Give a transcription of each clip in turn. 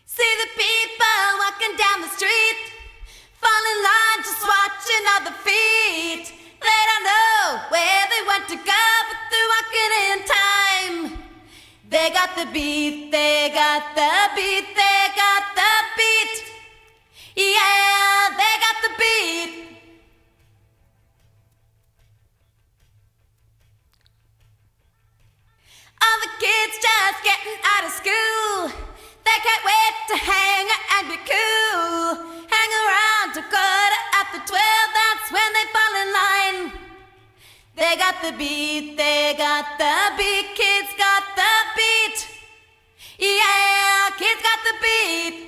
See the people walking down the street, fall in line just watching other feet. They don't know where they want to go, but they're walking in time. They got the beat, they got the beat, they got the beat. Yeah, they got the beat. All the kids just getting out of school, they can't wait to hang out and be cool. Hang around to 12, that's when they fall in line. They got the beat, they got the beat, kids got the beat. Yeah, kids got the beat.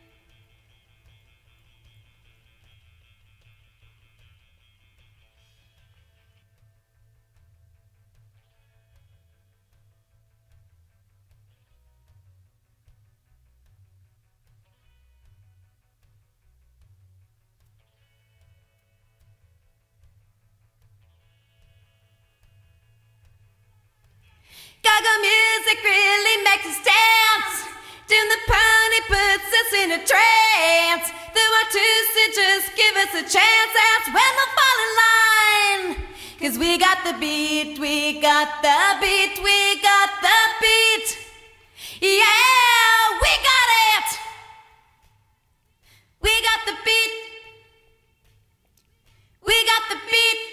Gaga music really makes us dance. Tune the pony puts us in a trance. The Watusi just give us a chance. That's when they'll fall in line. 'Cause we got the beat, we got the beat, we got the beat. Yeah, we got it. We got the beat. We got the beat.